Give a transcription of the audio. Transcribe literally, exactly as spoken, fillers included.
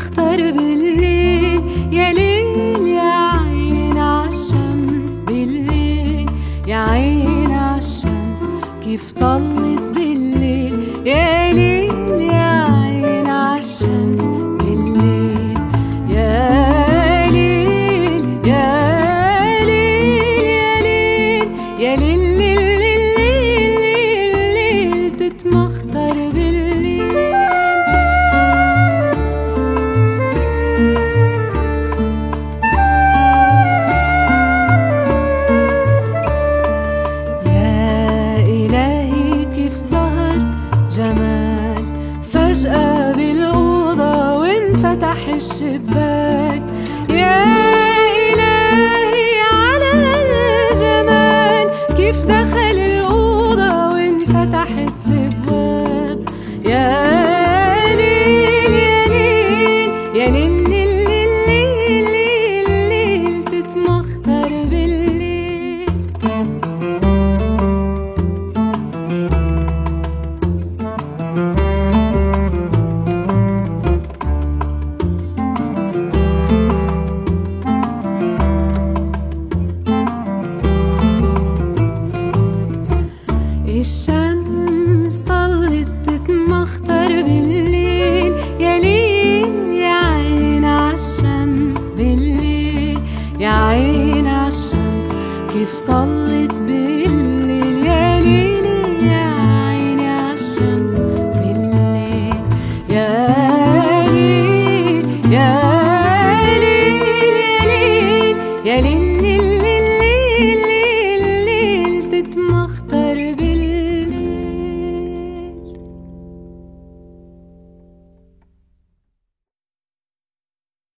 تتمخطر بالليل. يا ليل يا عين عالشمس بالليل، يا عين عالشمس كيف طلت بالليل. يا ليل يا عين عالشمس بالليل، يا ليل يا ليل يا ليل يا ليل تتمخطر بالليل. يا إلهي كيف ظهر جمال فجأة بالأوضة وانفتح الشباك. يا إلهي على الجمال كيف دخل الأوضة وانفتحت الأبواب. يا ليل يا ليل يا ليل ليل ليل ليل تتمخطر بالليل. الشمس طلت تتمخطر بالليل. يا ليل يا عين عالشمس بالليل، يا عين عالشمس كيف طلت بالليل. يا ليل يا عين عالشمس بالليل، يا ليل يا ليل يا ليل يا ليل